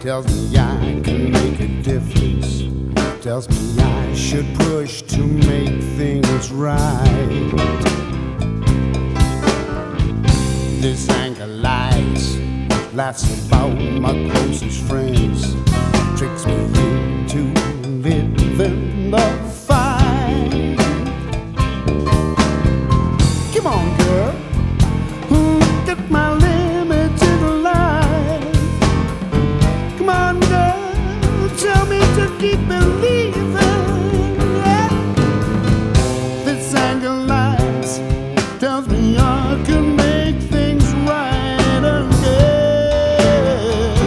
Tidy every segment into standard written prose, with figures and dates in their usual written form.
tells me I can make a difference, tells me I should push to make things right. This anger lies, laughs about my closest friends, tricks me into living the fight. Come on, girl, look at my limited life. Come on, girl, tell me to keep believing. Yeah. This anger lies, tells me I can make things right again.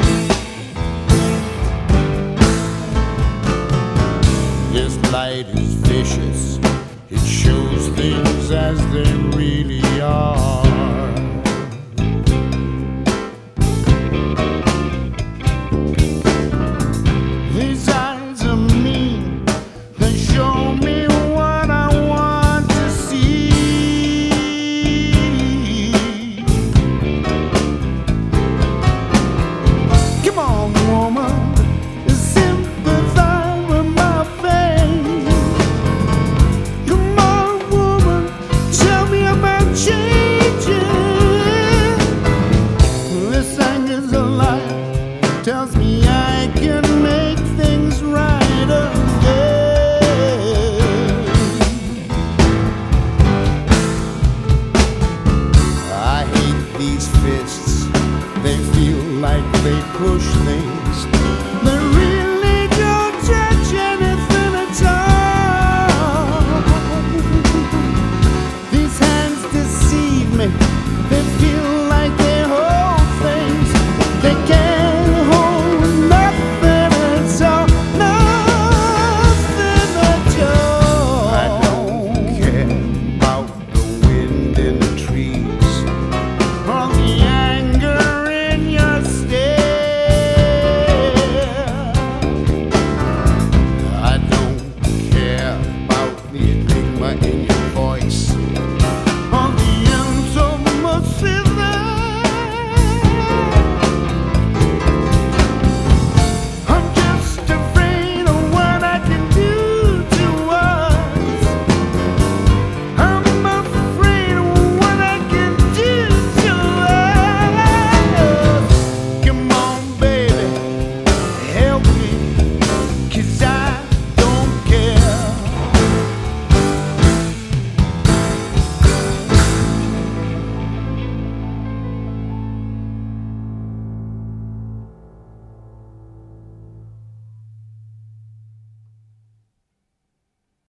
This light is vicious, it shows things as they really are. These eyes are mean, they show me what I want to see. Come on, woman, sympathize with my pain. Come on, woman, tell me about changing. This anger's a lie, tells me I can make things right again. I hate these fists, they feel like they push things. They really